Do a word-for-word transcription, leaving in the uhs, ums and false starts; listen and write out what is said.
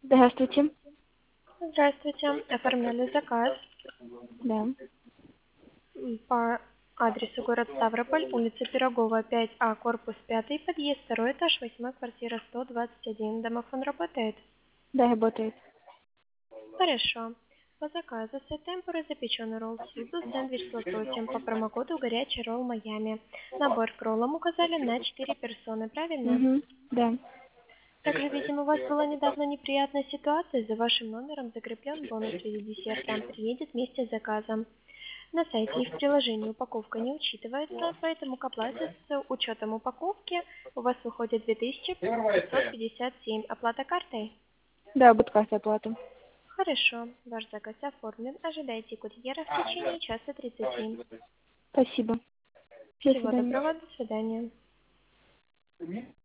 Здравствуйте. Здравствуйте. Оформляли заказ Да. м, по адресу город Ставрополь, улица Пирогова, пять А, корпус пятый, подъезд, второй этаж, восьмая квартира, сто двадцать один. Домофон работает? Да, работает. Хорошо. По заказу с темпура запеченный ролл суду, сэндвич с лососем по промокоду «Горячий ролл Майами». Набор к роллам указали на четыре персоны, правильно? Угу. Да. Также, видимо, у вас была недавно неприятная ситуация, за вашим номером закреплен бонус в виде десерта, приедет вместе с заказом. На сайте и в приложении упаковка не учитывается, поэтому к оплате с учетом упаковки у вас выходит две тысячи пятьсот пятьдесят семь. Оплата картой? Да, будет карта оплата. Хорошо, ваш заказ оформлен. Ожидайте курьера в течение часа тридцати. Спасибо. До Всего свидания. доброго, до свидания.